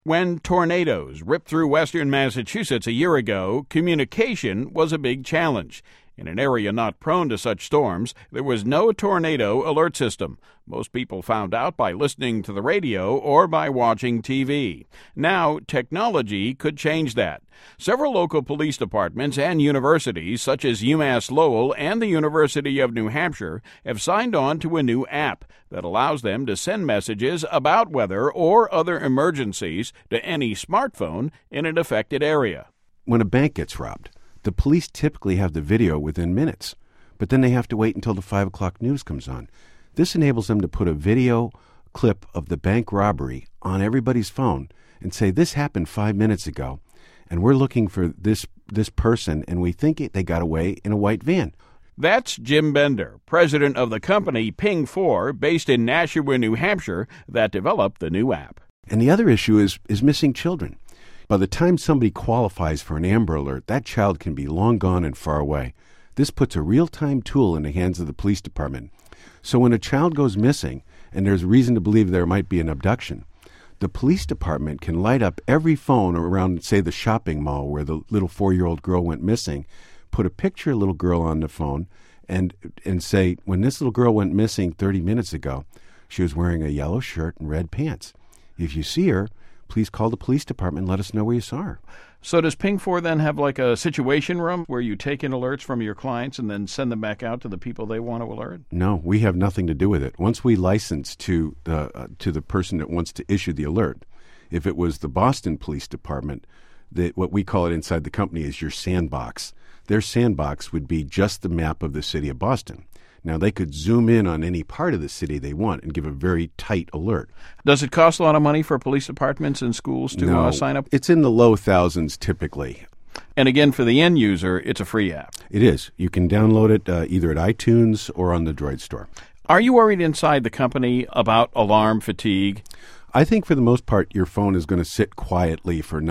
When tornadoes ripped through western Massachusetts a year ago, communication was a big challenge. In an area not prone to such storms, there was no tornado alert system. Most people found out by listening to the radio or by watching TV. Now, technology could change that. Several local police departments and universities, such as UMass Lowell and the University of New Hampshire, have signed on to a new app that allows them to send messages about weather or other emergencies to any smartphone in an affected area. When a bank gets robbed, the police typically have the video within minutes, but then they have to wait until the 5 o'clock news comes on. This enables them to put a video clip of the bank robbery on everybody's phone and say, this happened 5 minutes ago, and we're looking for this person, and we think they got away in a white van. That's Jim Bender, president of the company Ping4, based in Nashua, New Hampshire, that developed the new app. And the other issue is missing children. By the time somebody qualifies for an Amber Alert, that child can be long gone and far away. This puts a real-time tool in the hands of the police department. So when a child goes missing, and there's reason to believe there might be an abduction, the police department can light up every phone around, say, the shopping mall where the little 4-year-old girl went missing, put a picture of a little girl on the phone, and say, when this little girl went missing 30 minutes ago, she was wearing a yellow shirt and red pants. If you see her, please call the police department and let us know where you saw her. So does Ping4 then have like a situation room where you take in alerts from your clients and then send them back out to the people they want to alert? No, we have nothing to do with it. Once we license to the person that wants to issue the alert, if it was the Boston Police Department, what we call it inside the company is your sandbox. Their sandbox would be just the map of the city of Boston. Now, they could zoom in on any part of the city they want and give a very tight alert. Does it cost a lot of money for police departments and schools to sign up? It's in the low thousands typically. And again, for the end user, it's a free app. It is. You can download it either at iTunes or on the Droid Store. Are you worried inside the company about alarm fatigue? I think for the most part, your phone is going to sit quietly for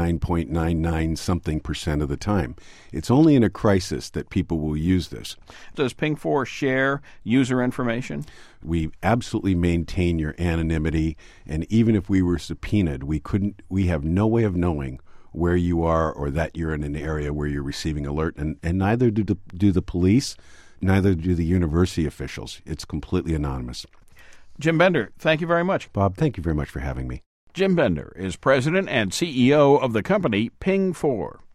99.99% of the time. It's only in a crisis that people will use this. Does Ping4 share user information? We absolutely maintain your anonymity, and even if we were subpoenaed, we have no way of knowing where you are or that you're in an area where you're receiving alert, and neither do the police, neither do the university officials. It's completely anonymous. Jim Bender, thank you very much. Bob, thank you very much for having me. Jim Bender is president and CEO of the company Ping4.